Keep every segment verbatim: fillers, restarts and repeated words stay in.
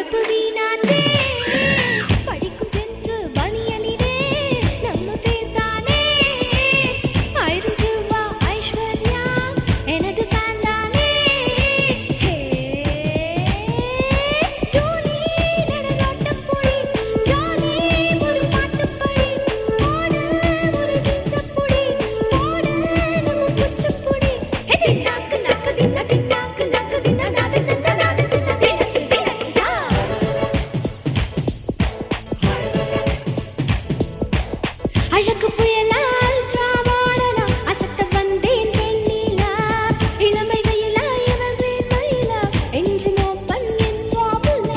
படிப்பு வீணாச்சே படிக்கும் பென்சு பனியனிலே நம்ம ஃபேஸ் தானே ஆயிரம் ரூபா ஐஸ்வர்யா எனது ஃபேன் தானே ஜோலி நடனோட்டம் பொடி ஜோலி ஒரு பாட்டு படி ஓடு ஒரு கிச்ச பொடி ஓடு நம்ம குச்சி பொடி ஹே நாக்கு நாக்கு தின்னா தின்னாக்கு நாக்கு தின்னா நாது தின்னா நாது தின்னா தின்னா தின்னா அழகு புயலால் டிராமாடனா அசத்த வந்தேன் வெண்ணிலா இளமை வெயிலா எவர்கிரீன் மயிலா என்று நோப்பன் என் formula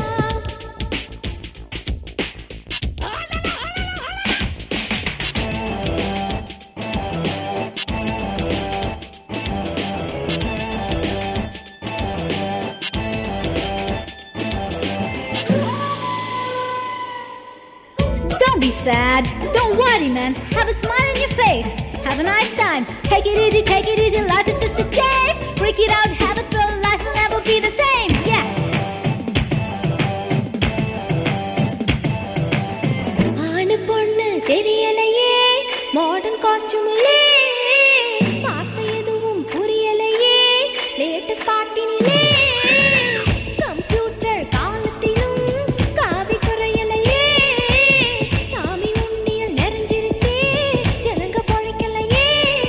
Don't be sad, don't worry man, have a smile on your face, have a nice time, take it easy, take it easy, life is just a game, break it out, have a thrill, life will never be the same, yeah. ஆணு பொண்ணு தெரியலையே modern காஸ்டியூமிலே பார்த்த எதுவும் புரியலையே latest பாட்டினிலே computer காலத்திலும் காவி குறையலையே சாமி உண்டியல் நிறைஞ்சிருச்சே ஜனங்க பொழைக்கலையே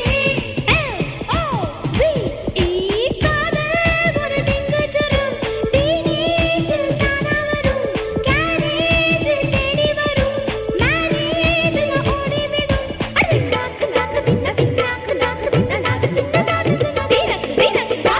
காதல் ஒரு டிங்கச்சரம் டீனேஜில் தானா வரும் கேரேஜ் தேடி வரும் மேரேஜில் ஓடிவிடும் அடி நாக்கு நாக்கு தின்னா தின்னாக்கு நாக்கு தின்னா நாக்கு தின்னா நாக்கு தின்னா தீரக்கு தீரக்கு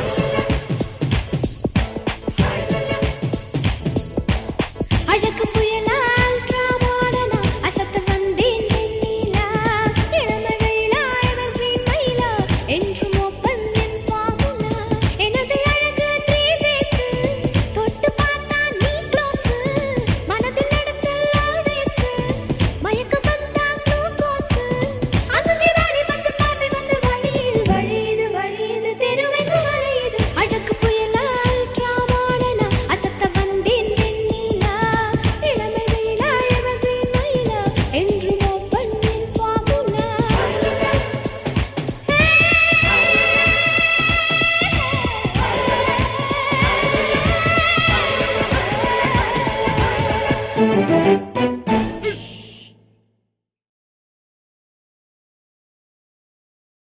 அழகு புயலால் டிராமாடனா அசத்த வந்தேன் வெண்ணிலா இளமை வெயிலா எவர்கிரீன் மயிலா என்று மோப்பன் என் ஃபார்முலா எனது அழகு த்ரீ ஃபேஸ் தொட்டு பார்த்தா நீ க்ளோஸ் மனதில் நடத்தல் ஆல்வேஸ் மயக்கம் வந்தா குளுக்கோஸ் அங்கே வாடி வந்து பாப்பி வந்து வழியுது வழியுது வழியுது தெருவெங்கு வழியுது அழகு புயலால் டிராமாடனா அசத்த வந்தேன் வெண்ணிலா இளமை வெயிலா எவர்கிரீன் மயிலா என்று மோப்பன் என் ஃபார்முலா Thank you.